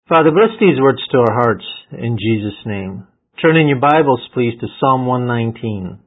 Father, bless these words to our hearts in Jesus' name. Turn in your Bibles, please, to Psalm 119.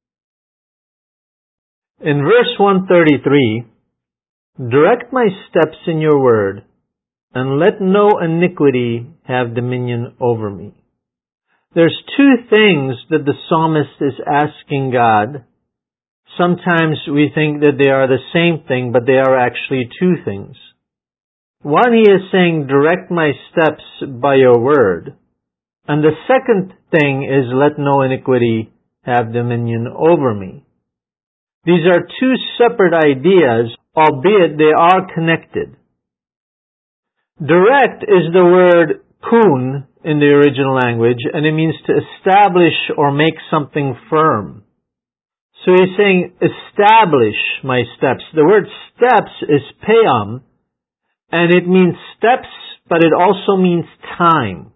In verse 133, direct my steps in your word, and let no iniquity have dominion over me. There's two things that the psalmist is asking God. Sometimes we think that they are the same thing, but they are actually two things. One, he is saying, direct my steps by your word. And the second thing is, let no iniquity have dominion over me. These are two separate ideas, albeit they are connected. Direct is the word kun in the original language, and it means to establish or make something firm. So he's saying, establish my steps. The word steps is peam, and it means steps, but it also means time.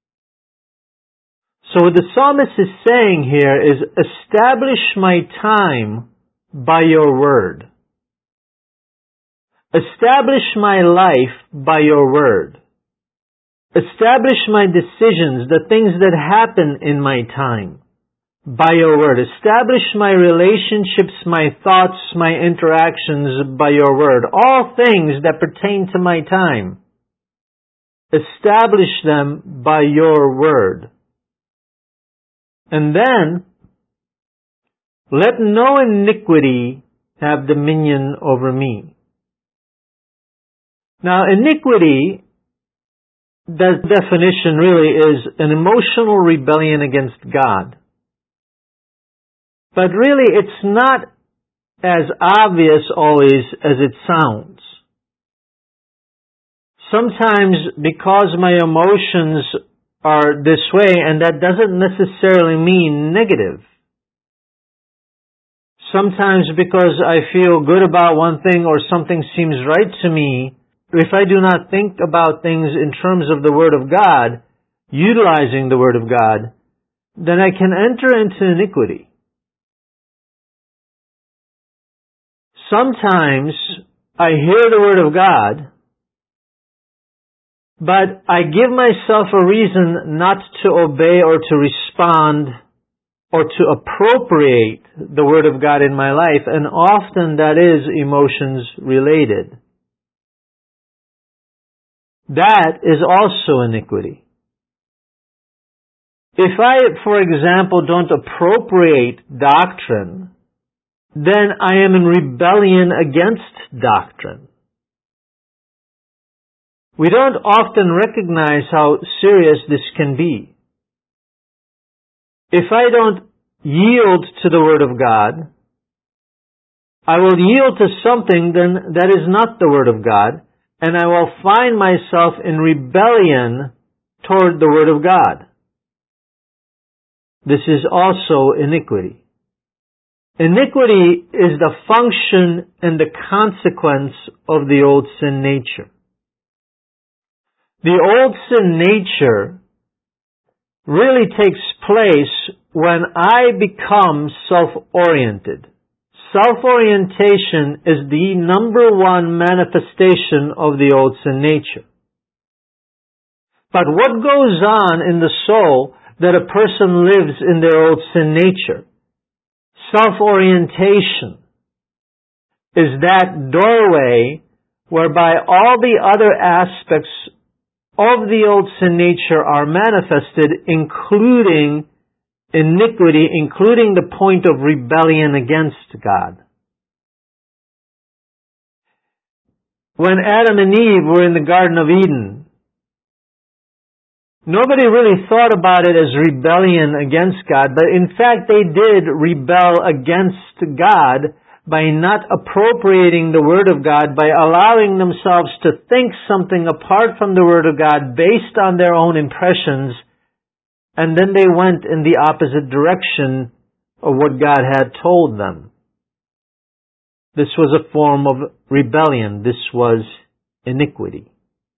So what the psalmist is saying here is, establish my time by your word. Establish my life by your word. Establish my decisions, the things that happen in my time, by your word. Establish my relationships, my thoughts, my interactions by your word. All things that pertain to my time. Establish them by your word. And then, let no iniquity have dominion over me. Now, iniquity, the definition really is an emotional rebellion against God. But really, it's not as obvious always as it sounds. Sometimes, because my emotions are this way, and that doesn't necessarily mean negative. Sometimes because I feel good about one thing or something seems right to me, if I do not think about things in terms of the Word of God, utilizing the Word of God, then I can enter into iniquity. Sometimes I hear the Word of God, but I give myself a reason not to obey or to respond or to appropriate the Word of God in my life, and often that is emotions related. That is also iniquity. If I, for example, don't appropriate doctrine, then I am in rebellion against doctrine. We don't often recognize how serious this can be. If I don't yield to the Word of God, I will yield to something then that is not the Word of God, and I will find myself in rebellion toward the Word of God. This is also iniquity. Iniquity is the function and the consequence of the old sin nature. The old sin nature really takes place when I become self-oriented. Self-orientation is the number one manifestation of the old sin nature. But what goes on in the soul that a person lives in their old sin nature? Self-orientation is that doorway whereby all the other aspects of the old sin nature are manifested, including iniquity, including the point of rebellion against God. When Adam and Eve were in the Garden of Eden, nobody really thought about it as rebellion against God, but in fact they did rebel against God by not appropriating the Word of God, by allowing themselves to think something apart from the Word of God based on their own impressions, and then they went in the opposite direction of what God had told them. This was a form of rebellion. This was iniquity.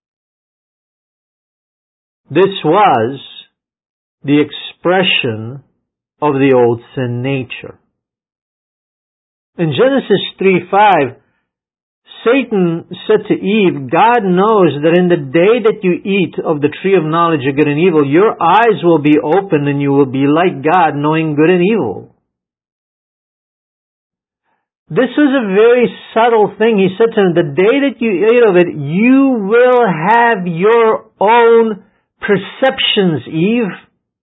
This was the expression of the old sin nature. In Genesis 3:5, Satan said to Eve, God knows that in the day that you eat of the tree of knowledge of good and evil, your eyes will be opened and you will be like God, knowing good and evil. This was a very subtle thing. He said to him, the day that you eat of it, you will have your own perceptions, Eve.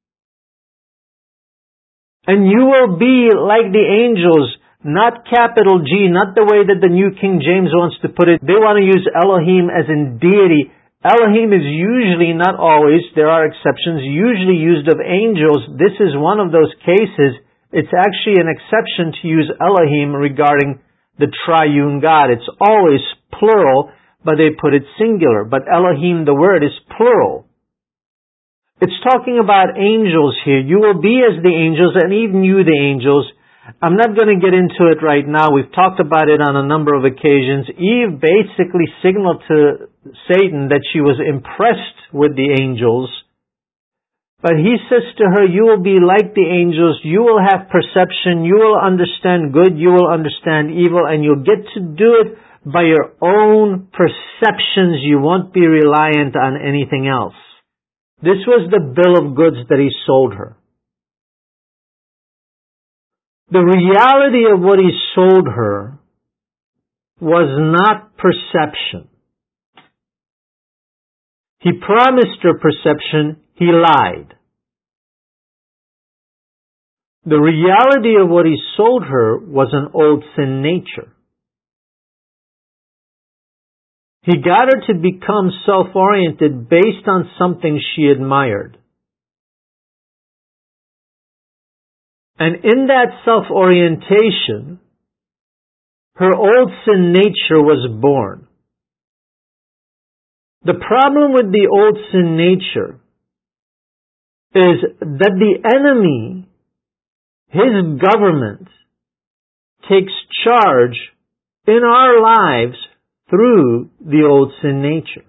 And you will be like the angels, not capital G, not the way that the New King James wants to put it. They want to use Elohim as in deity. Elohim is usually, not always, there are exceptions, usually used of angels. This is one of those cases. It's actually an exception to use Elohim regarding the triune God. It's always plural, but they put it singular. But Elohim, the word, is plural. It's talking about angels here. You will be as the angels, and even you the angels. I'm not going to get into it right now. We've talked about it on a number of occasions. Eve basically signaled to Satan that she was impressed with the angels. But he says to her, you will be like the angels, you will have perception, you will understand good, you will understand evil, and you'll get to do it by your own perceptions. You won't be reliant on anything else. This was the bill of goods that he sold her. The reality of what he sold her was not perception. He promised her perception, he lied. The reality of what he sold her was an old sin nature. He got her to become self-oriented based on something she admired. And in that self-orientation, her old sin nature was born. The problem with the old sin nature is that the enemy, his government, takes charge in our lives through the old sin nature.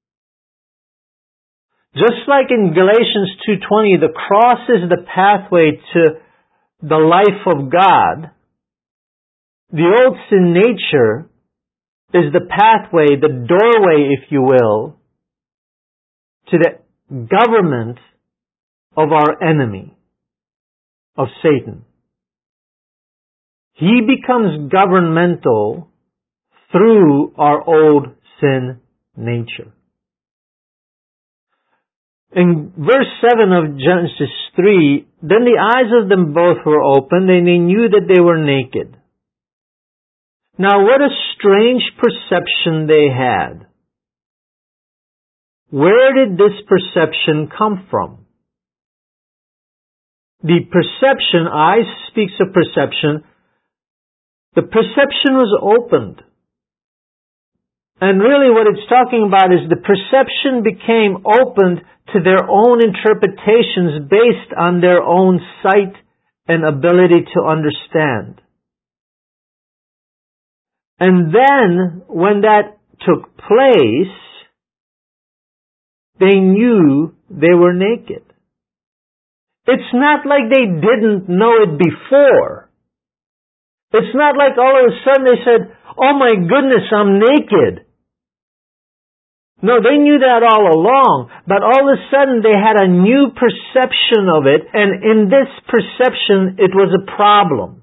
Just like in Galatians 2:20, the cross is the pathway to the life of God, the old sin nature is the pathway, the doorway, if you will, to the government of our enemy, of Satan. He becomes governmental through our old sin nature. In verse 7 of Genesis 3, then the eyes of them both were opened, and they knew that they were naked. Now what a strange perception they had. Where did this perception come from? The perception, eyes speaks of perception, the perception was opened. And really what it's talking about is the perception became opened to their own interpretations based on their own sight and ability to understand. And then, when that took place, they knew they were naked. It's not like they didn't know it before. It's not like all of a sudden they said, oh my goodness, I'm naked. No, they knew that all along, but all of a sudden they had a new perception of it, and in this perception it was a problem.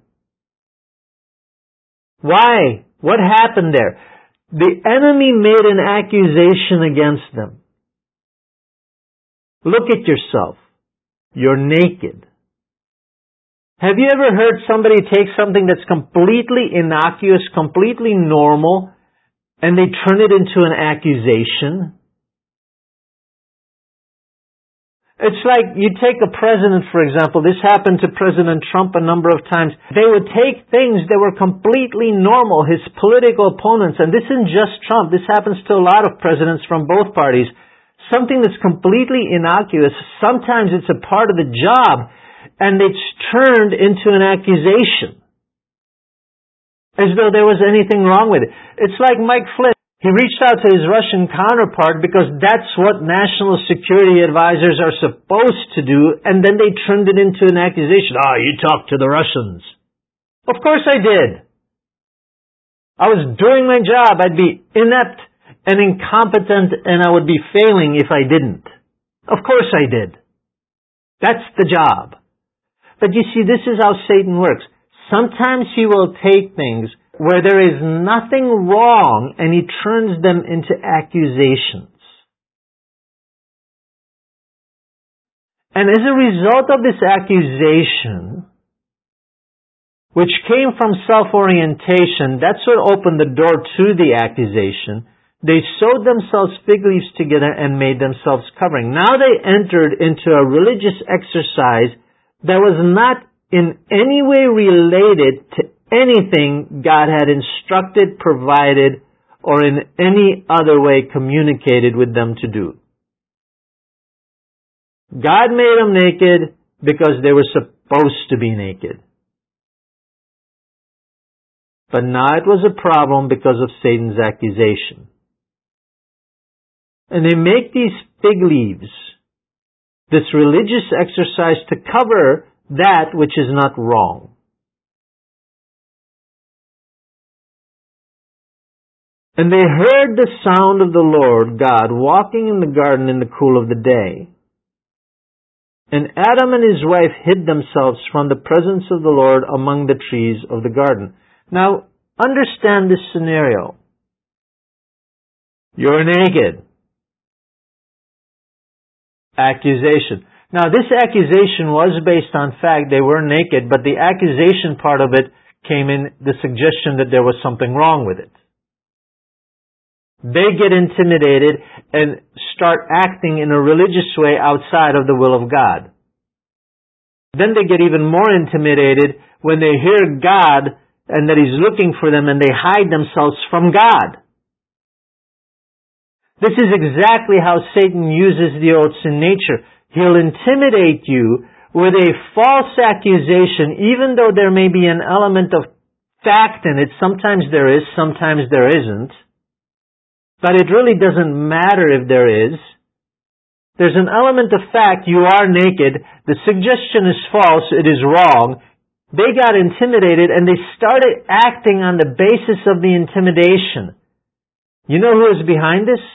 Why? What happened there? The enemy made an accusation against them. Look at yourself. You're naked. Have you ever heard somebody take something that's completely innocuous, completely normal, and they turn it into an accusation? It's like you take a president, for example. This happened to President Trump a number of times. They would take things that were completely normal, his political opponents, and this isn't just Trump. This happens to a lot of presidents from both parties. Something that's completely innocuous. Sometimes it's a part of the job, and it's turned into an accusation, as though there was anything wrong with it. It's like Mike Flynn. He reached out to his Russian counterpart because that's what national security advisors are supposed to do, and then they turned it into an accusation. Oh, you talked to the Russians. Of course I did. I was doing my job. I'd be inept and incompetent, and I would be failing if I didn't. Of course I did. That's the job. But you see, this is how Satan works. Sometimes he will take things where there is nothing wrong and he turns them into accusations. And as a result of this accusation, which came from self-orientation, that's what opened the door to the accusation. They sewed themselves fig leaves together and made themselves covering. Now they entered into a religious exercise that was not in any way related to anything God had instructed, provided, or in any other way communicated with them to do. God made them naked because they were supposed to be naked. But now it was a problem because of Satan's accusation. And they make these fig leaves, this religious exercise to cover that which is not wrong. And they heard the sound of the Lord God walking in the garden in the cool of the day. And Adam and his wife hid themselves from the presence of the Lord among the trees of the garden. Now, understand this scenario. You're naked. Accusation. Now, this accusation was based on fact. They were naked, but the accusation part of it came in the suggestion that there was something wrong with it. They get intimidated and start acting in a religious way outside of the will of God. Then they get even more intimidated when they hear God and that He's looking for them, and they hide themselves from God. This is exactly how Satan uses the old sin nature. He'll intimidate you with a false accusation, even though there may be an element of fact in it. Sometimes there is, sometimes there isn't. But it really doesn't matter if there is. There's an element of fact. You are naked. The suggestion is false. It is wrong. They got intimidated and they started acting on the basis of the intimidation. You know who is behind this?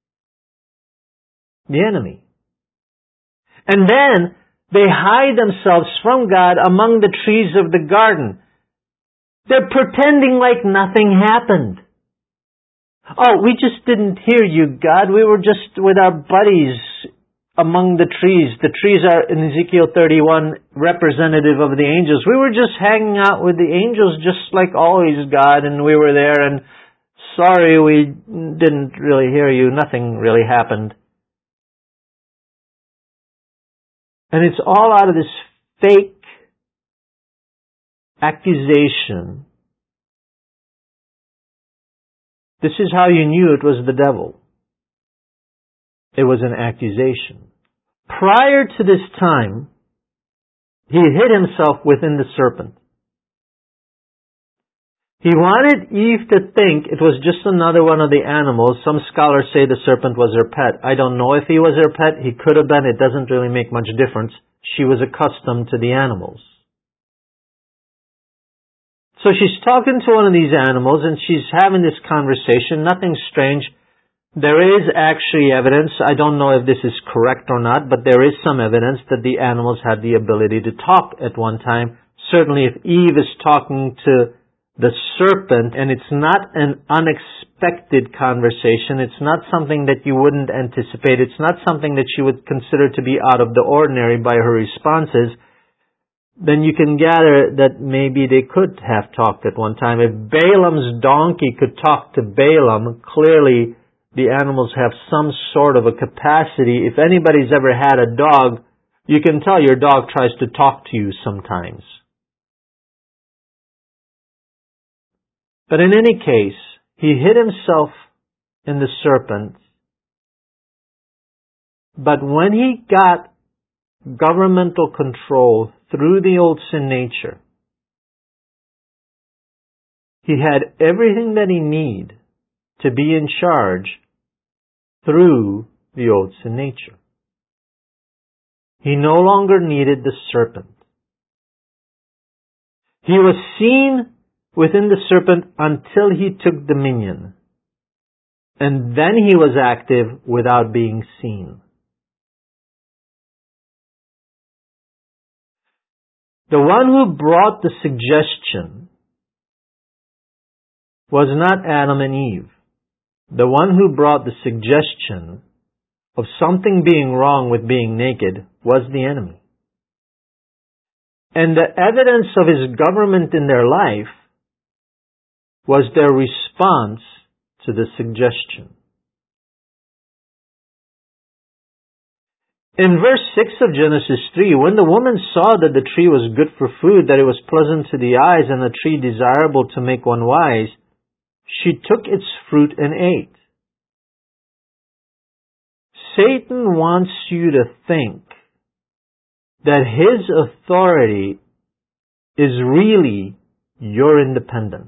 The enemy. And then they hide themselves from God among the trees of the garden. They're pretending like nothing happened. Oh, we just didn't hear you, God. We were just with our buddies among the trees. The trees are, in Ezekiel 31, representative of the angels. We were just hanging out with the angels just like always, God, and we were there, and sorry we didn't really hear you. Nothing really happened. And it's all out of this fake accusation. This is how you knew it was the devil. It was an accusation. Prior to this time, he hid himself within the serpent. He wanted Eve to think it was just another one of the animals. Some scholars say the serpent was her pet. I don't know if he was her pet. He could have been. It doesn't really make much difference. She was accustomed to the animals. So she's talking to one of these animals and she's having this conversation. Nothing strange. There is actually evidence. I don't know if this is correct or not, but there is some evidence that the animals had the ability to talk at one time. Certainly if Eve is talking to the serpent and it's not an unexpected conversation, it's not something that you wouldn't anticipate, it's not something that you would consider to be out of the ordinary by her responses, then you can gather that maybe they could have talked at one time. If Balaam's donkey could talk to Balaam, clearly the animals have some sort of a capacity. If anybody's ever had a dog, you can tell your dog tries to talk to you sometimes. But in any case, he hid himself in the serpent. But when he got governmental control through the old sin nature, he had everything that he needed to be in charge through the old sin nature. He no longer needed the serpent. He was seen within the serpent until he took dominion. And then he was active without being seen. The one who brought the suggestion was not Adam and Eve. The one who brought the suggestion of something being wrong with being naked was the enemy. And the evidence of his government in their life was their response to the suggestion. In verse 6 of Genesis 3, when the woman saw that the tree was good for food, that it was pleasant to the eyes, and the tree desirable to make one wise, she took its fruit and ate. Satan wants you to think that his authority is really your independence.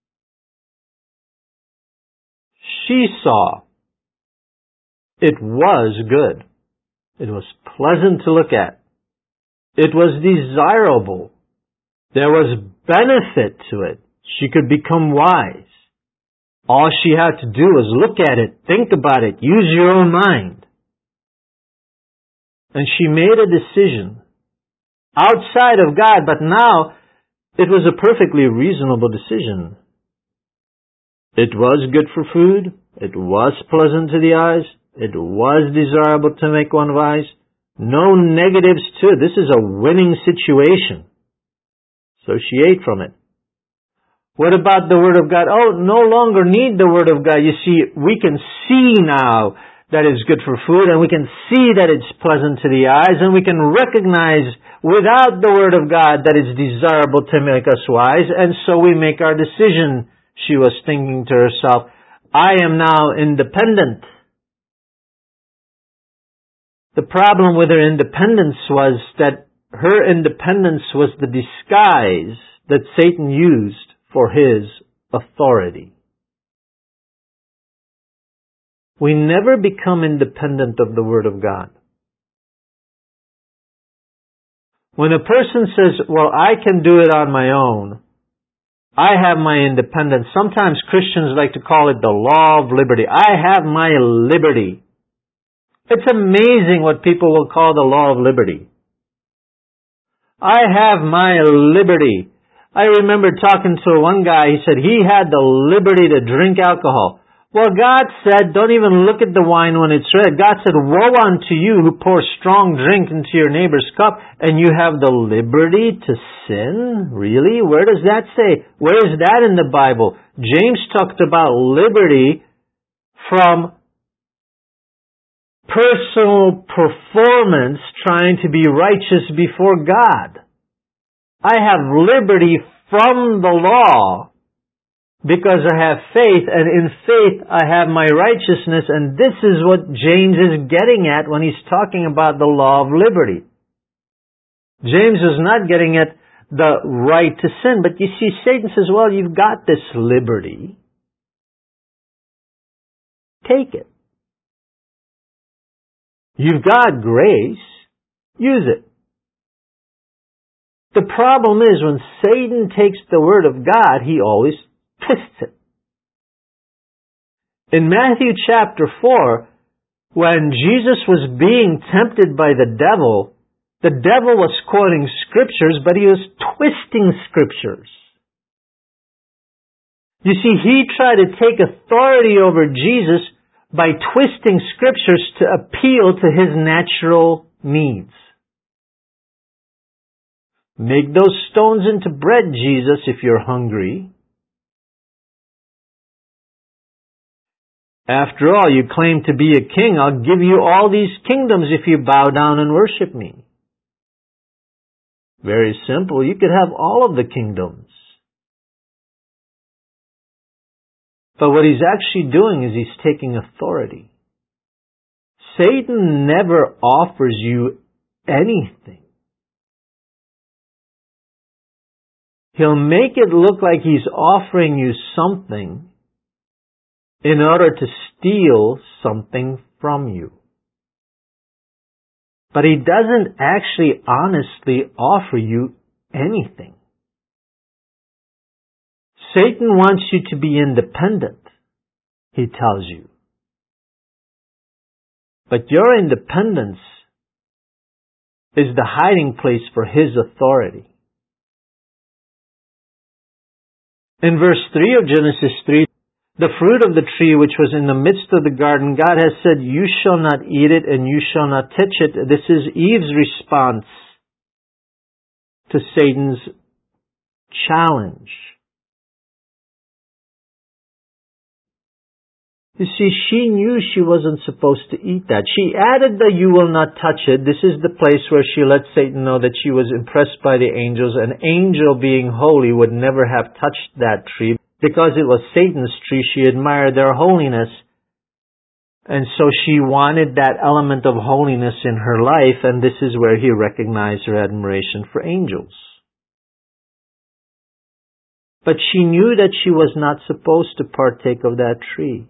She saw it was good. It was pleasant to look at. It was desirable. There was benefit to it. She could become wise. All she had to do was look at it, think about it, use your own mind. And she made a decision outside of God, but now it was a perfectly reasonable decision. It was good for food. It was pleasant to the eyes. It was desirable to make one wise. No negatives to it. This is a winning situation. So she ate from it. What about the Word of God? Oh, no longer need the Word of God. You see, we can see now that it's good for food, and we can see that it's pleasant to the eyes, and we can recognize without the Word of God that it's desirable to make us wise, and so we make our decision. She was thinking to herself, I am now independent. The problem with her independence was that her independence was the disguise that Satan used for his authority. We never become independent of the Word of God. When a person says, well, I can do it on my own, I have my independence. Sometimes Christians like to call it the law of liberty. I have my liberty. It's amazing what people will call the law of liberty. I have my liberty. I remember talking to one guy, he said he had the liberty to drink alcohol. Well, God said, don't even look at the wine when it's red. God said, woe unto you who pour strong drink into your neighbor's cup, and you have the liberty to sin? Really? Where does that say? Where is that in the Bible? James talked about liberty from personal performance trying to be righteous before God. I have liberty from the law because I have faith, and in faith I have my righteousness, and this is what James is getting at when he's talking about the law of liberty. James is not getting at the right to sin, but you see, Satan says, well, you've got this liberty. Take it. You've got grace. Use it. The problem is when Satan takes the Word of God, he always twists it. In Matthew chapter 4, when Jesus was being tempted by the devil was quoting scriptures, but he was twisting scriptures. You see, he tried to take authority over Jesus by twisting scriptures to appeal to his natural needs. Make those stones into bread, Jesus, if you're hungry. After all, you claim to be a king. I'll give you all these kingdoms if you bow down and worship me. Very simple. You could have all of the kingdoms. But what he's actually doing is he's taking authority. Satan never offers you anything. He'll make it look like he's offering you something in order to steal something from you. But he doesn't actually honestly offer you anything. Satan wants you to be independent, he tells you. But your independence is the hiding place for his authority. In verse 3 of Genesis 3, the fruit of the tree which was in the midst of the garden, God has said, you shall not eat it and you shall not touch it. This is Eve's response to Satan's challenge. You see, she knew she wasn't supposed to eat that. She added the you will not touch it. This is the place where she let Satan know that she was impressed by the angels. An angel being holy would never have touched that tree. Because it was Satan's tree, she admired their holiness. And so she wanted that element of holiness in her life, and this is where he recognized her admiration for angels. But she knew that she was not supposed to partake of that tree.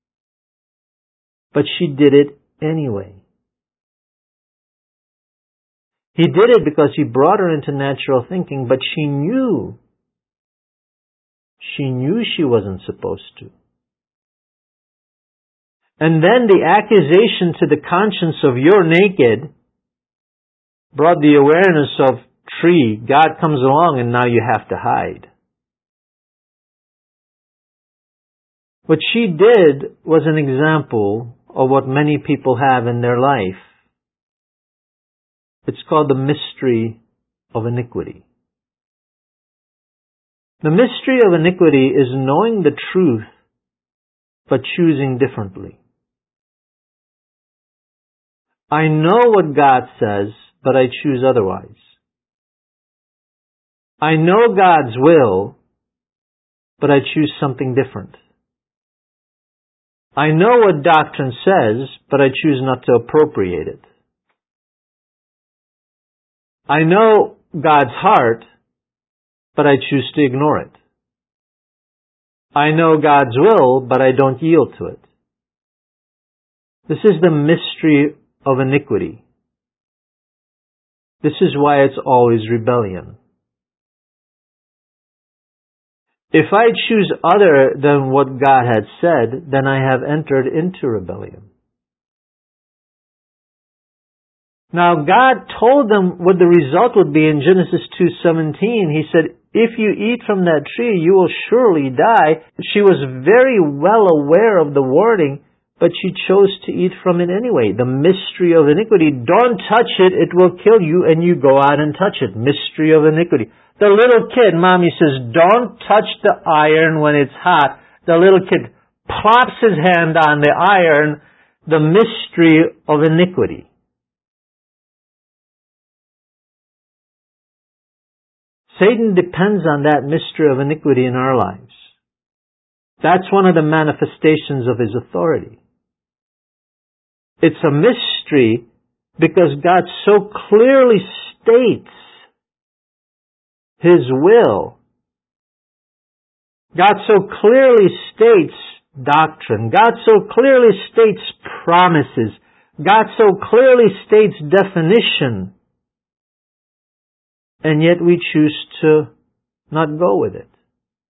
But she did it anyway. He did it because he brought her into natural thinking, but she knew she wasn't supposed to. And then the accusation to the conscience of you're naked brought the awareness of tree. God comes along and now you have to hide. What she did was an example of what many people have in their life. It's called the mystery of iniquity. The mystery of iniquity is knowing the truth but choosing differently. I know what God says, but I choose otherwise. I know God's will, but I choose something different. I know what doctrine says, but I choose not to appropriate it. I know God's heart, but I choose to ignore it. I know God's will, but I don't yield to it. This is the mystery of iniquity. This is why it's always rebellion. If I choose other than what God had said, then I have entered into rebellion. Now God told them what the result would be in Genesis 2:17. He said, if you eat from that tree, you will surely die. She was very well aware of the warning, but she chose to eat from it anyway. The mystery of iniquity. Don't touch it, it will kill you, and you go out and touch it. Mystery of iniquity. The little kid, mommy says, don't touch the iron when it's hot. The little kid plops his hand on the iron. The mystery of iniquity. Satan depends on that mystery of iniquity in our lives. That's one of the manifestations of his authority. It's a mystery because God so clearly states his will. God so clearly states doctrine. God so clearly states promises. God so clearly states definition. And yet we choose to not go with it,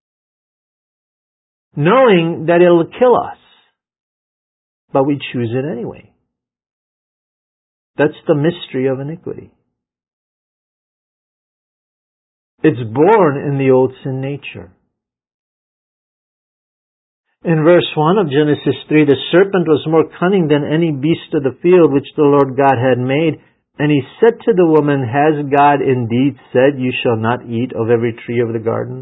knowing that it'll kill us. But we choose it anyway. That's the mystery of iniquity. It's born in the old sin nature. In verse 1 of Genesis 3, the serpent was more cunning than any beast of the field which the Lord God had made. And he said to the woman, has God indeed said, you shall not eat of every tree of the garden?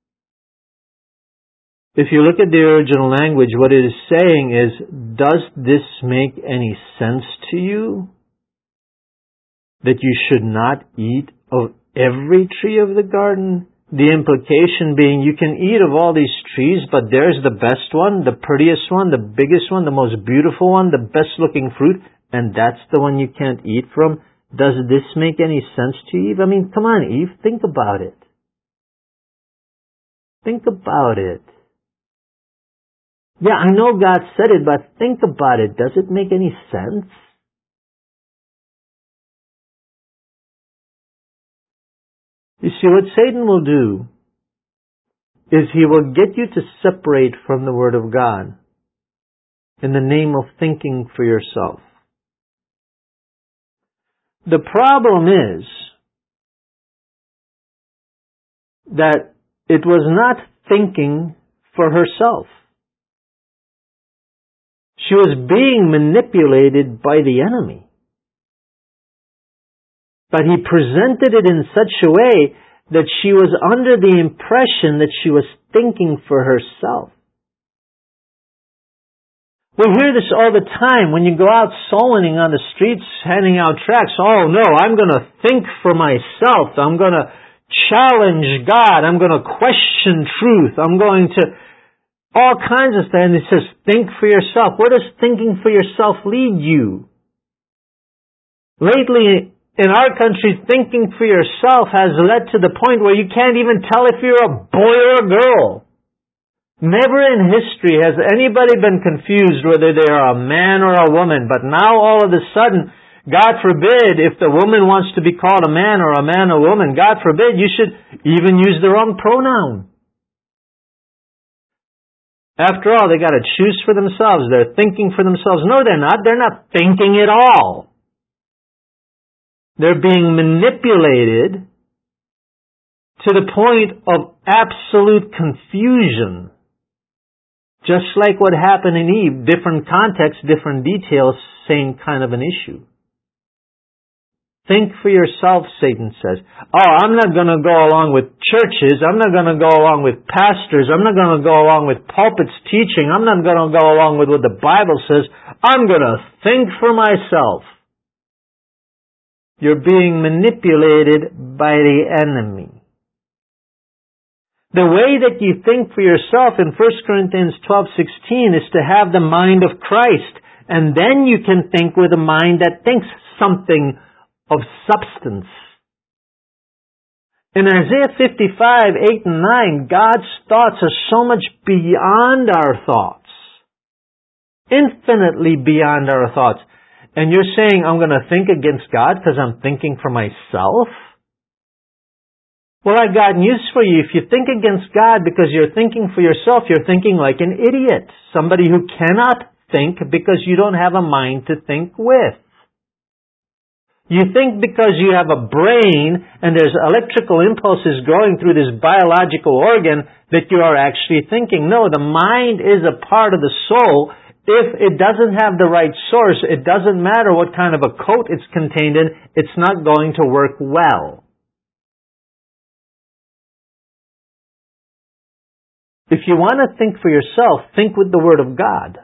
If you look at the original language, what it is saying is, does this make any sense to you? That you should not eat of every tree of the garden? The implication being, you can eat of all these trees, but there's the best one, the prettiest one, the biggest one, the most beautiful one, the best looking fruit, and that's the one you can't eat from. Does this make any sense to you, Eve? I mean, come on, Eve, think about it. Think about it. Yeah, I know God said it, but think about it. Does it make any sense? You see, what Satan will do is he will get you to separate from the Word of God in the name of thinking for yourself. The problem is that it was not thinking for herself. She was being manipulated by the enemy. But he presented it in such a way that she was under the impression that she was thinking for herself. We hear this all the time when you go out soul winning on the streets, handing out tracts. Oh no, I'm going to think for myself. I'm going to challenge God. I'm going to question truth. I'm going to all kinds of things. And it says, think for yourself. Where does thinking for yourself lead you? Lately, in our country, thinking for yourself has led to the point where you can't even tell if you're a boy or a girl. Never in history has anybody been confused whether they are a man or a woman, but now all of a sudden, God forbid, if the woman wants to be called a man or a man a woman, God forbid, you should even use the wrong pronoun. After all, they got to choose for themselves. They're thinking for themselves. No, they're not. They're not thinking at all. They're being manipulated to the point of absolute confusion. Just like what happened in Eve, different context, different details, same kind of an issue. Think for yourself, Satan says. Oh, I'm not going to go along with churches. I'm not going to go along with pastors. I'm not going to go along with pulpits teaching. I'm not going to go along with what the Bible says. I'm going to think for myself. You're being manipulated by the enemy. The way that you think for yourself in 1 Corinthians 12:16 is to have the mind of Christ. And then you can think with a mind that thinks something of substance. In Isaiah 55:8 and 9, God's thoughts are so much beyond our thoughts. Infinitely beyond our thoughts. And you're saying, I'm going to think against God because I'm thinking for myself? Well, I've got news for you. If you think against God because you're thinking for yourself, you're thinking like an idiot. Somebody who cannot think because you don't have a mind to think with. You think because you have a brain and there's electrical impulses going through this biological organ that you are actually thinking. No, the mind is a part of the soul. If it doesn't have the right source, it doesn't matter what kind of a coat it's contained in, it's not going to work well. If you want to think for yourself, think with the Word of God.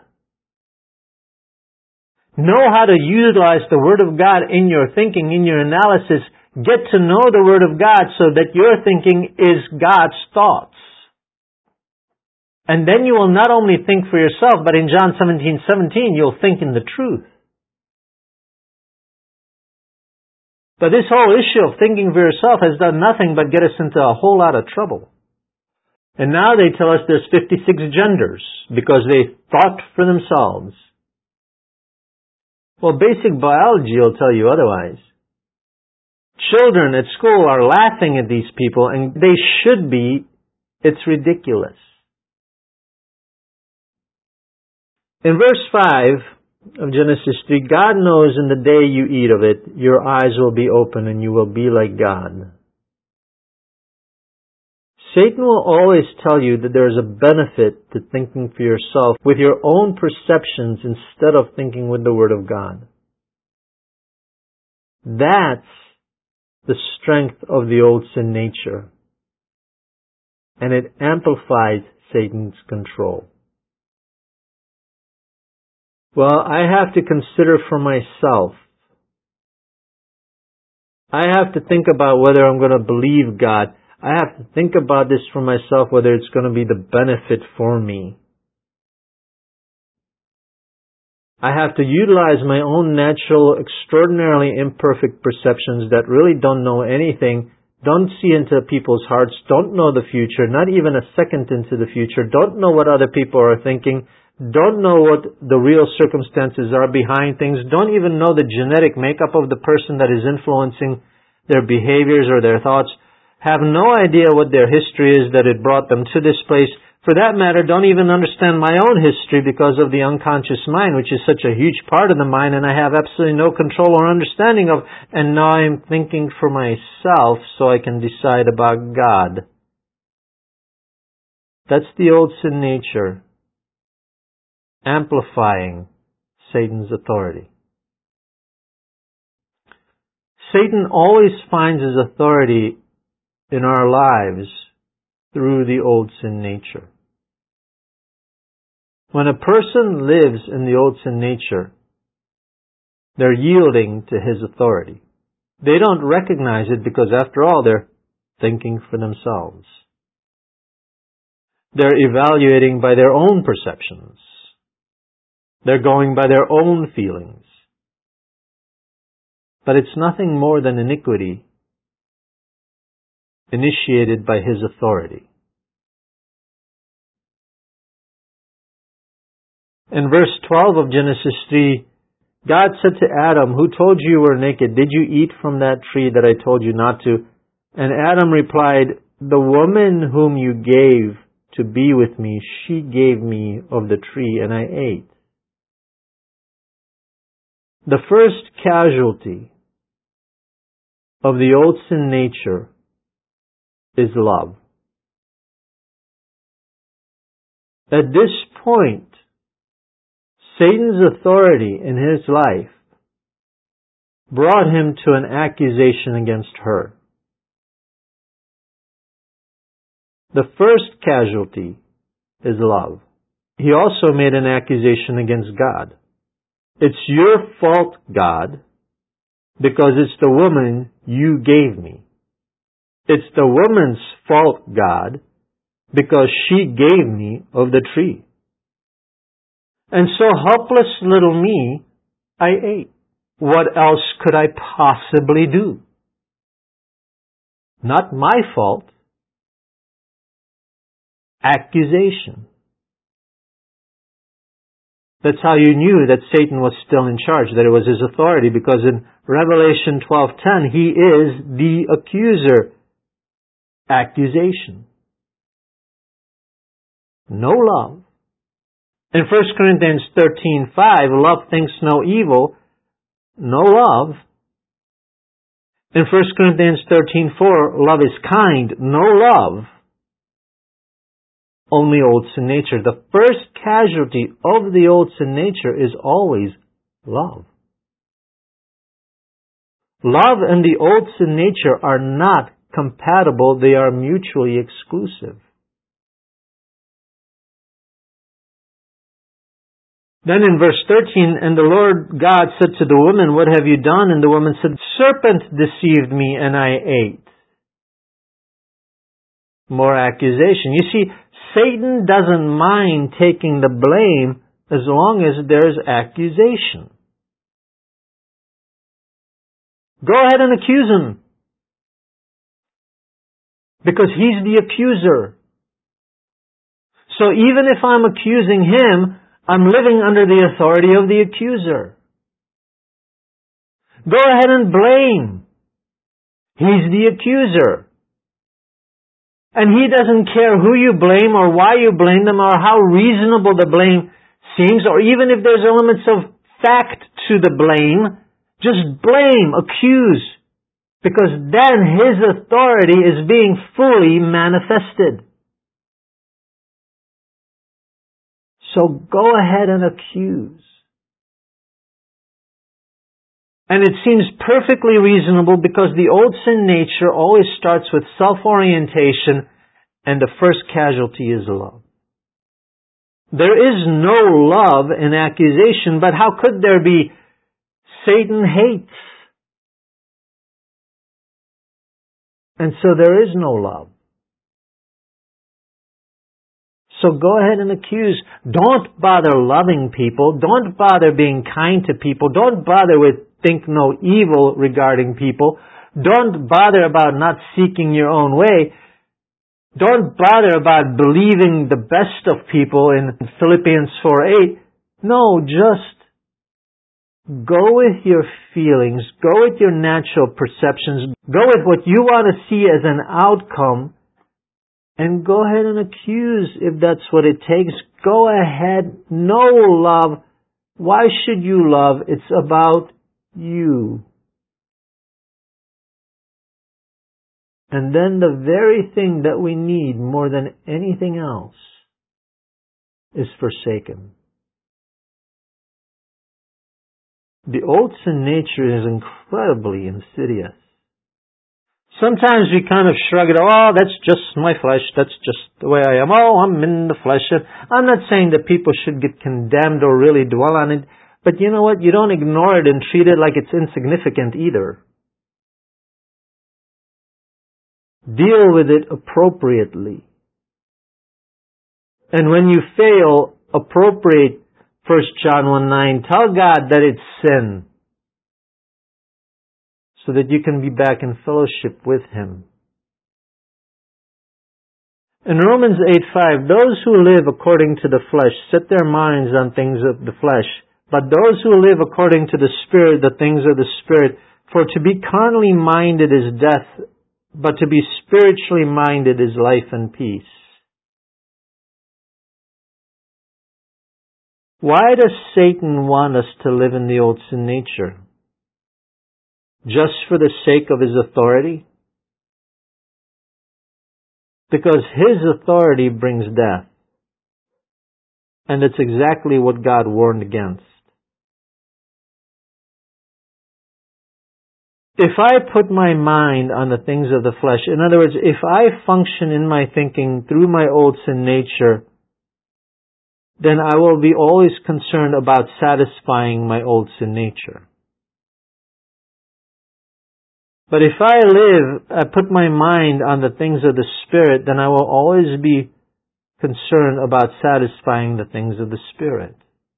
Know how to utilize the Word of God in your thinking, in your analysis. Get to know the Word of God so that your thinking is God's thoughts. And then you will not only think for yourself, but in John 17:17, you'll think in the truth. But this whole issue of thinking for yourself has done nothing but get us into a whole lot of trouble. And now they tell us there's 56 genders because they thought for themselves. Well, basic biology will tell you otherwise. Children at school are laughing at these people, and they should be. It's ridiculous. In verse 5 of Genesis 3, God knows in the day you eat of it, your eyes will be open and you will be like God. Satan will always tell you that there is a benefit to thinking for yourself with your own perceptions instead of thinking with the Word of God. That's the strength of the old sin nature. And it amplifies Satan's control. Well, I have to consider for myself. I have to think about whether I'm going to believe God. I have to think about this for myself, whether it's going to be the benefit for me. I have to utilize my own natural, extraordinarily imperfect perceptions that really don't know anything, don't see into people's hearts, don't know the future, not even a second into the future, don't know what other people are thinking, don't know what the real circumstances are behind things, don't even know the genetic makeup of the person that is influencing their behaviors or their thoughts. have no idea what their history is that it brought them to this place. For that matter, don't even understand my own history because of the unconscious mind, which is such a huge part of the mind, and I have absolutely no control or understanding of. And now I'm thinking for myself so I can decide about God. That's the old sin nature, amplifying Satan's authority. Satan always finds his authority in our lives through the old sin nature. When a person lives in the old sin nature, they're yielding to his authority. They don't recognize it because, after all, they're thinking for themselves. They're evaluating by their own perceptions. They're going by their own feelings. But it's nothing more than iniquity initiated by his authority. In verse 12 of Genesis 3, God said to Adam, "Who told you were naked? Did you eat from that tree that I told you not to?" And Adam replied, "The woman whom you gave to be with me, she gave me of the tree, and I ate." The first casualty of the old sin nature is love. At this point, Satan's authority in his life brought him to an accusation against her. The first casualty is love. He also made an accusation against God. "It's your fault, God, because it's the woman you gave me. It's the woman's fault, God, because she gave me of the tree. And so helpless little me, I ate. What else could I possibly do? Not my fault." Accusation. That's how you knew that Satan was still in charge, that it was his authority, because in Revelation 12:10, he is the accuser. Accusation. No love. In 1 Corinthians 13:5, love thinks no evil. No love. In 1 Corinthians 13:4, love is kind. No love. Only old sin nature. The first casualty of the old sin nature is always love. Love and the old sin nature are not compatible. They are mutually exclusive. Then in verse 13, "And the Lord God said to the woman, 'What have you done?' And the woman said, 'Serpent deceived me and I ate.'" More accusation. You see, Satan doesn't mind taking the blame as long as there's accusation. Go ahead and accuse him, because he's the accuser. So even if I'm accusing him, I'm living under the authority of the accuser. Go ahead and blame. He's the accuser. And he doesn't care who you blame or why you blame them or how reasonable the blame seems, or even if there's elements of fact to the blame. Just blame, accuse, because then his authority is being fully manifested. So go ahead and accuse. And it seems perfectly reasonable because the old sin nature always starts with self-orientation, and the first casualty is love. There is no love in accusation, but how could there be? Satan hates. And so there is no love. So go ahead and accuse. Don't bother loving people. Don't bother being kind to people. Don't bother with think no evil regarding people. Don't bother about not seeking your own way. Don't bother about believing the best of people in Philippians 4:8. No, just Go with your feelings, go with your natural perceptions, go with what you want to see as an outcome, and go ahead and accuse if that's what it takes. Go ahead, no love. Why should you love? It's about you. And then the very thing that we need more than anything else is forsaken. The old sin nature is incredibly insidious. Sometimes we kind of shrug it, oh, that's just my flesh, that's just the way I am, oh, I'm in the flesh. I'm not saying that people should get condemned or really dwell on it, but you know what? You don't ignore it and treat it like it's insignificant either. Deal with it appropriately. And when you fail, appropriate 1 John 1:9. Tell God that it's sin, so that you can be back in fellowship with Him. In Romans 8:5, those who live according to the flesh set their minds on things of the flesh, but those who live according to the Spirit, the things of the Spirit. For to be carnally minded is death, but to be spiritually minded is life and peace. Why does Satan want us to live in the old sin nature? Just for the sake of his authority? Because his authority brings death. And it's exactly what God warned against. If I put my mind on the things of the flesh, in other words, if I function in my thinking through my old sin nature, then I will be always concerned about satisfying my old sin nature. But if I put my mind on the things of the Spirit, then I will always be concerned about satisfying the things of the Spirit.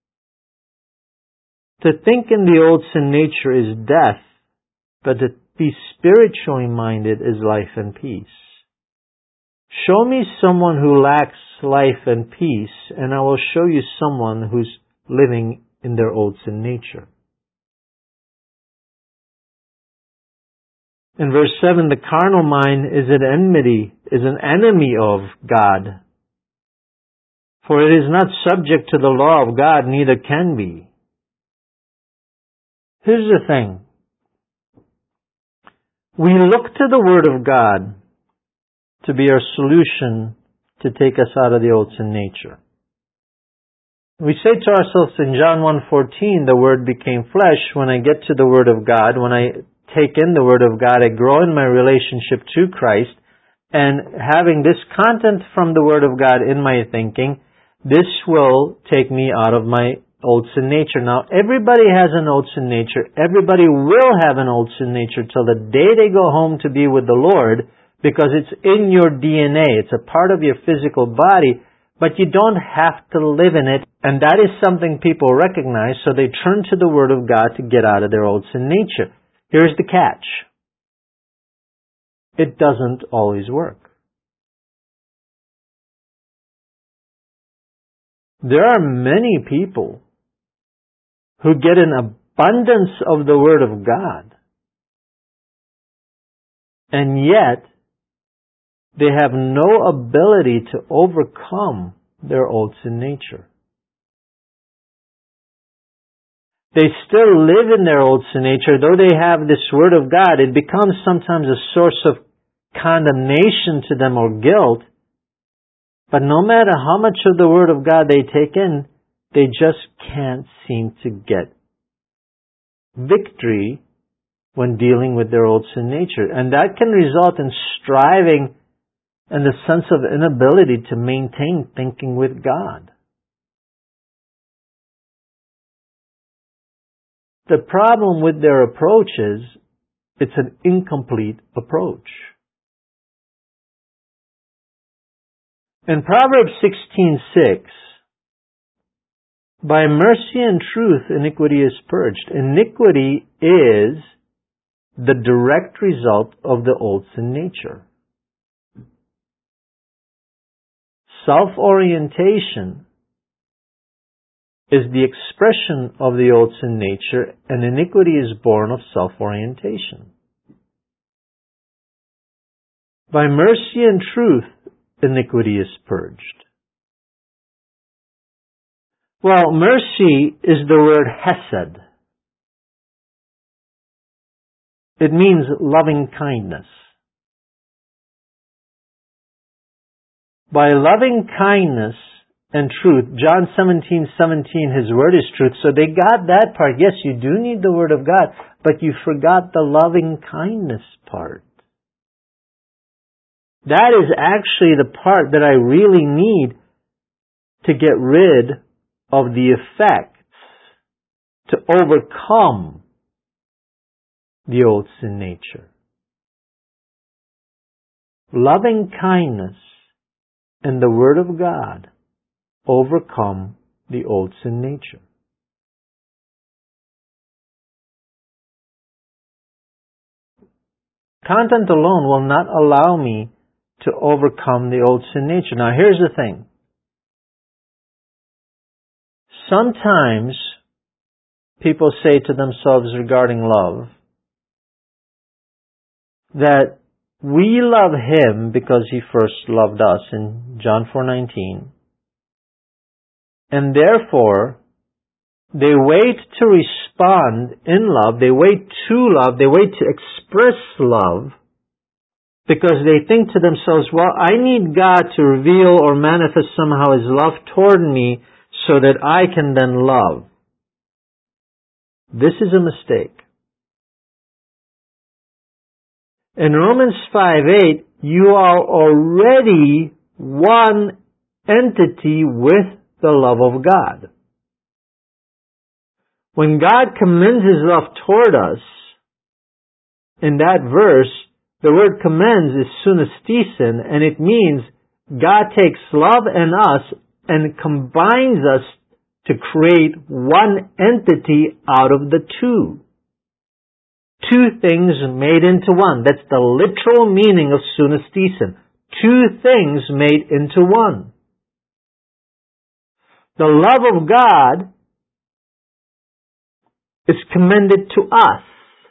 To think in the old sin nature is death, but to be spiritually minded is life and peace. Show me someone who lacks life and peace, and I will show you someone who's living in their old sin nature. In verse 7, the carnal mind is an enemy of God. For it is not subject to the law of God, neither can be. Here's the thing. We look to the Word of God to be our solution to take us out of the old sin nature. We say to ourselves in John 1:14, the Word became flesh. When I get to the Word of God, when I take in the Word of God, I grow in my relationship to Christ, and having this content from the Word of God in my thinking, this will take me out of my old sin nature. Now, everybody has an old sin nature. Everybody will have an old sin nature till the day they go home to be with the Lord, because it's in your DNA. It's a part of your physical body, but you don't have to live in it. And that is something people recognize, so they turn to the Word of God to get out of their old sin nature. Here's the catch. It doesn't always work. There are many people who get an abundance of the Word of God, and yet they have no ability to overcome their old sin nature. They still live in their old sin nature. Though they have this Word of God, it becomes sometimes a source of condemnation to them or guilt. But no matter how much of the Word of God they take in, they just can't seem to get victory when dealing with their old sin nature. And that can result in striving and the sense of inability to maintain thinking with God. The problem with their approach is it's an incomplete approach. In Proverbs 16:6, by mercy and truth iniquity is purged. Iniquity is the direct result of the old sin nature. Self-orientation is the expression of the old sin nature, and iniquity is born of self-orientation. By mercy and truth, iniquity is purged. Well, mercy is the word hesed. It means loving kindness. By loving kindness and truth, John 17:17, His word is truth. So they got that part. Yes, you do need the word of God, but you forgot the loving kindness part. That is actually the part that I really need to get rid of the effects, to overcome the old sin nature. Loving kindness and the Word of God overcome the old sin nature. Content alone will not allow me to overcome the old sin nature. Now here's the thing. Sometimes people say to themselves regarding love that we love Him because He first loved us in John 4:19. And therefore, they wait to respond in love, they wait to love, they wait to express love, because they think to themselves, well, I need God to reveal or manifest somehow His love toward me so that I can then love. This is a mistake. In Romans 5:8, you are already one entity with the love of God. When God commends His love toward us, in that verse, the word commends is sunestesen, and it means God takes love in us and combines us to create one entity out of the two. Two things made into one. That's the literal meaning of sunestesen. Two things made into one. The love of God is commended to us.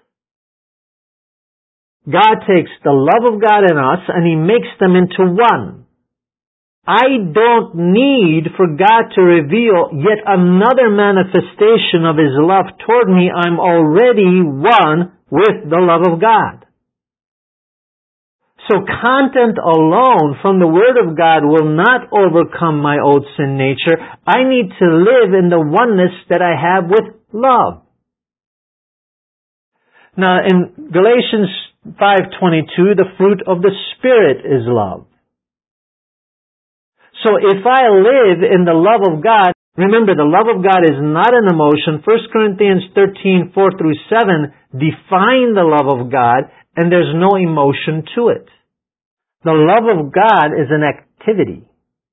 God takes the love of God in us and He makes them into one. I don't need for God to reveal yet another manifestation of His love toward me. I'm already one with the love of God. So content alone from the Word of God will not overcome my old sin nature. I need to live in the oneness that I have with love. Now in Galatians 5:22, the fruit of the Spirit is love. So if I live in the love of God, remember the love of God is not an emotion. 1 Corinthians 13:4-7 define the love of God, and there's no emotion to it. The love of God is an activity.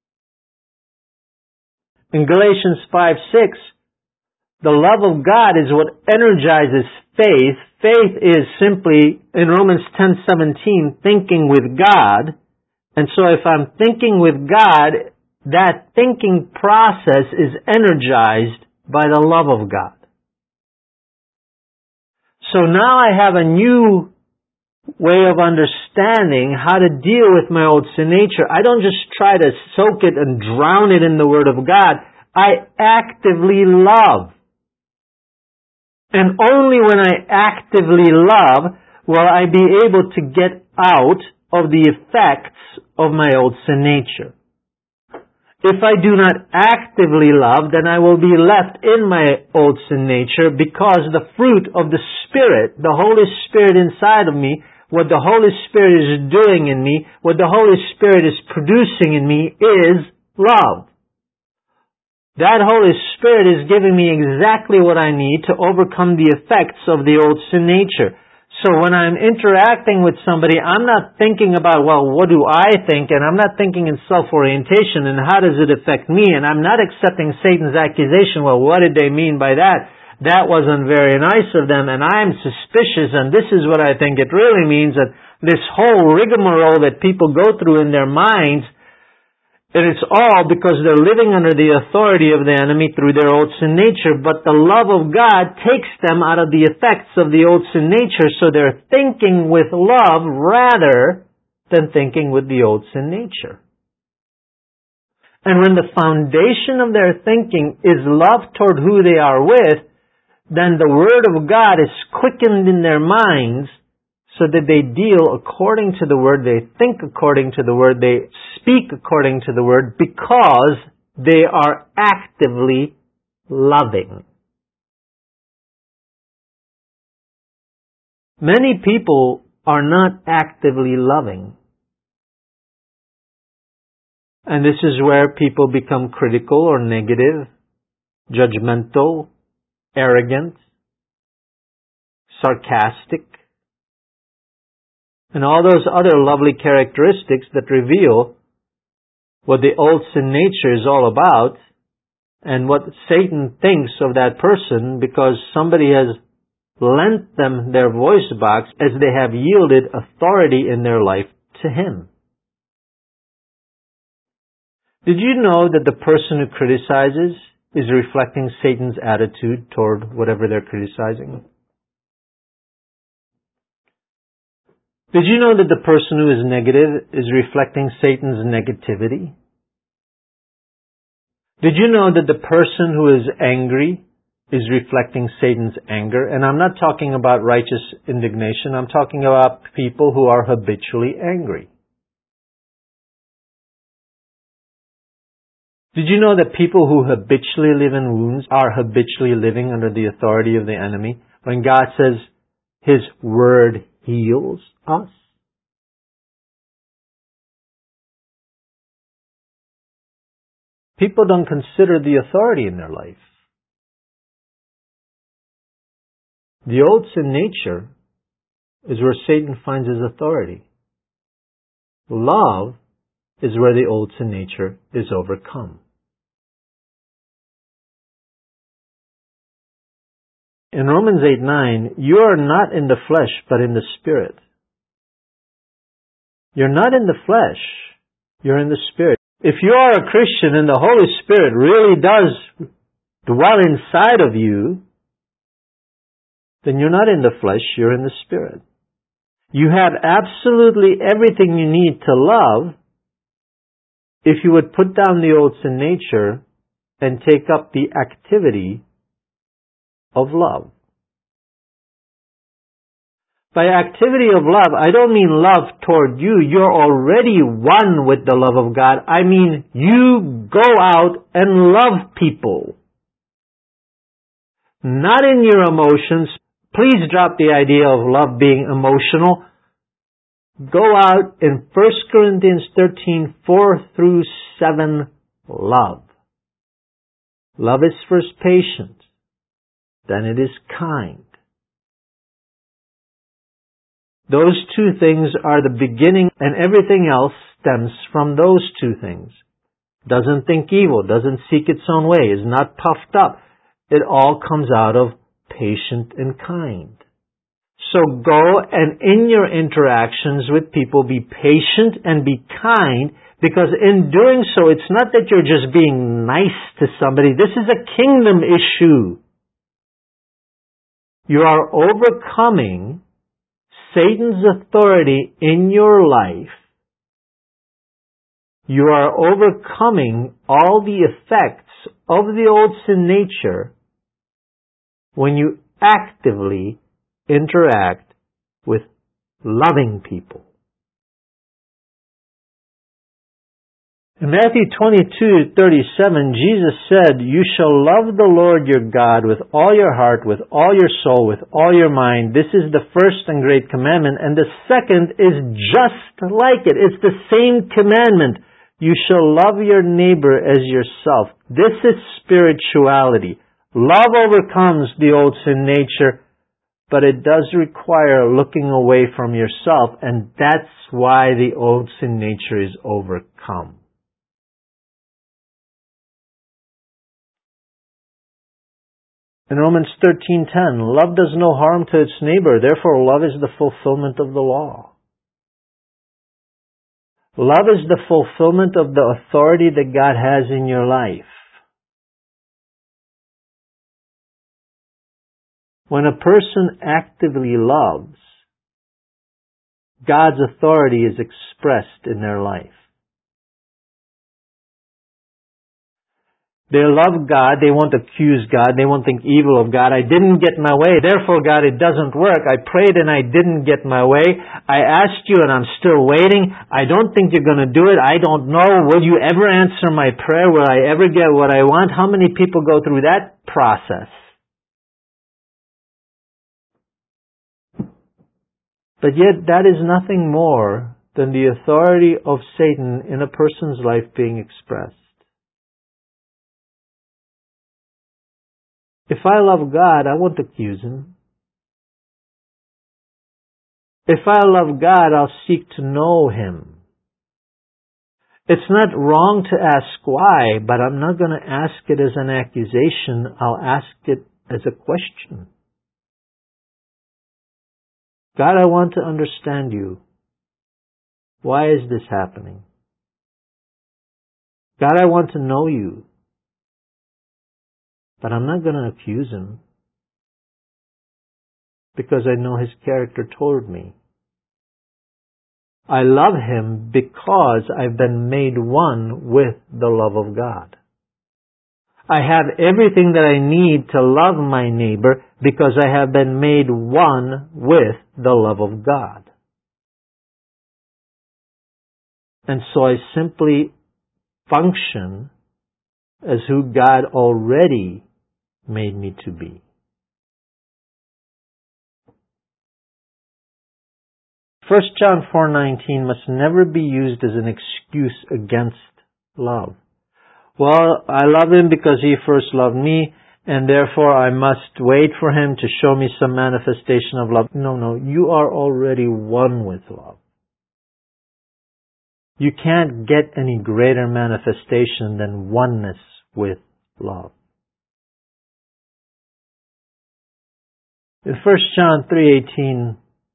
In Galatians 5:6, the love of God is what energizes faith. Faith is simply, in Romans 10:17, thinking with God. And so if I'm thinking with God, that thinking process is energized by the love of God. So now I have a new way of understanding how to deal with my old sin nature. I don't just try to soak it and drown it in the Word of God. I actively love. And only when I actively love will I be able to get out of the effects of my old sin nature. If I do not actively love, then I will be left in my old sin nature, because the fruit of the Spirit, the Holy Spirit inside of me, what the Holy Spirit is doing in me, what the Holy Spirit is producing in me is love. That Holy Spirit is giving me exactly what I need to overcome the effects of the old sin nature. So when I'm interacting with somebody, I'm not thinking about, well, what do I think? And I'm not thinking in self-orientation and how does it affect me? And I'm not accepting Satan's accusation, well, what did they mean by that? That wasn't very nice of them, and I'm suspicious, and this is what I think it really means. That this whole rigmarole that people go through in their minds And it's all because they're living under the authority of the enemy through their old sin nature. But the love of God takes them out of the effects of the old sin nature, so they're thinking with love rather than thinking with the old sin nature. And when the foundation of their thinking is love toward who they are with, then the Word of God is quickened in their minds so that they deal according to the Word, they think according to the Word, they speak according to the Word, because they are actively loving. Many people are not actively loving. And this is where people become critical or negative, judgmental, arrogant, sarcastic, and all those other lovely characteristics that reveal what the old sin nature is all about and what Satan thinks of that person, because somebody has lent them their voice box as they have yielded authority in their life to him. Did you know that the person who criticizes is reflecting Satan's attitude toward whatever they're criticizing? Did you know that the person who is negative is reflecting Satan's negativity? Did you know that the person who is angry is reflecting Satan's anger? And I'm not talking about righteous indignation. I'm talking about people who are habitually angry. Did you know that people who habitually live in wounds are habitually living under the authority of the enemy? When God says His Word heals us. People don't consider the authority in their life. The old sin nature is where Satan finds his authority. Love is where the old sin nature is overcome. In Romans 8:9, you are not in the flesh, but in the Spirit. You're not in the flesh, you're in the Spirit. If you are a Christian and the Holy Spirit really does dwell inside of you, then you're not in the flesh, you're in the Spirit. You have absolutely everything you need to love if you would put down the old sin nature and take up the activity of love. By activity of love, I don't mean love toward you. You're already one with the love of God. I mean you go out and love people. Not in your emotions. Please drop the idea of love being emotional. Go out in 1 Corinthians 13, 4-7, love. Love is first patient, then it is kind. Those two things are the beginning, and everything else stems from those two things. Doesn't think evil, doesn't seek its own way, is not puffed up. It all comes out of patient and kind. So go and in your interactions with people, be patient and be kind, because in doing so, it's not that you're just being nice to somebody. This is a kingdom issue. You are overcoming Satan's authority in your life. You are overcoming all the effects of the old sin nature when you actively interact with loving people. In Matthew 22:37, Jesus said, "You shall love the Lord your God with all your heart, with all your soul, with all your mind. This is the first and great commandment, and the second is just like it. It's the same commandment. You shall love your neighbor as yourself." This is spirituality. Love overcomes the old sin nature, but it does require looking away from yourself, and that's why the old sin nature is overcome. In Romans 13:10, love does no harm to its neighbor, therefore love is the fulfillment of the law. Love is the fulfillment of the authority that God has in your life. When a person actively loves, God's authority is expressed in their life. They love God, they won't accuse God, they won't think evil of God. I didn't get my way, therefore God, it doesn't work. I prayed and I didn't get my way. I asked you and I'm still waiting. I don't think you're going to do it. I don't know. Will you ever answer my prayer? Will I ever get what I want? How many people go through that process? But yet that is nothing more than the authority of Satan in a person's life being expressed. If I love God, I won't accuse Him. If I love God, I'll seek to know Him. It's not wrong to ask why, but I'm not going to ask it as an accusation. I'll ask it as a question. God, I want to understand you. Why is this happening? God, I want to know you. But I'm not going to accuse Him, because I know His character toward me. I love Him because I've been made one with the love of God. I have everything that I need to love my neighbor because I have been made one with the love of God. And so I simply function as who God already made me to be. 1 John 4:19 must never be used as an excuse against love. Well, I love Him because He first loved me, and therefore I must wait for Him to show me some manifestation of love. No, you are already one with love. You can't get any greater manifestation than oneness with love. In 1 John 3:18,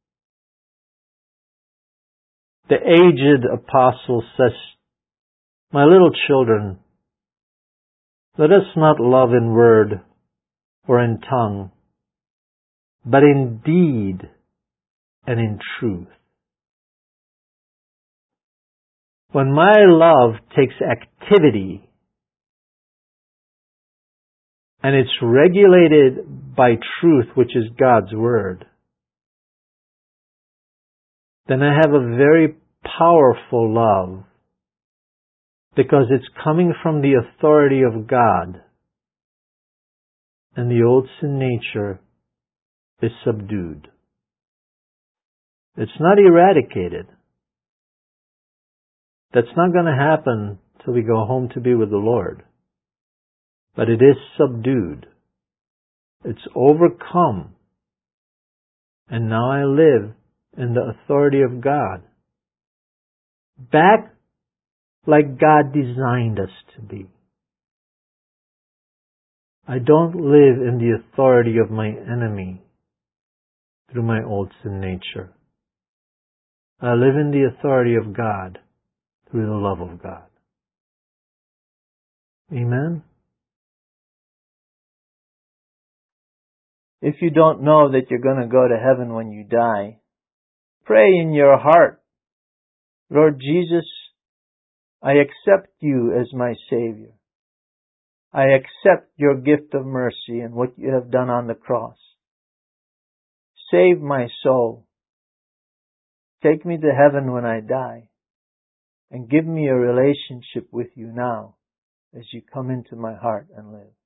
the aged apostle says, "My little children, let us not love in word or in tongue, but in deed and in truth." When my love takes activity and it's regulated by truth, which is God's Word, then I have a very powerful love, because it's coming from the authority of God, and the old sin nature is subdued. It's not eradicated. That's not going to happen till we go home to be with the Lord. But it is subdued. It's overcome. And now I live in the authority of God, back like God designed us to be. I don't live in the authority of my enemy through my old sin nature. I live in the authority of God through the love of God. Amen? If you don't know that you're going to go to heaven when you die, pray in your heart, "Lord Jesus, I accept you as my Savior. I accept your gift of mercy and what you have done on the cross. Save my soul. Take me to heaven when I die, and give me a relationship with you now as you come into my heart and live."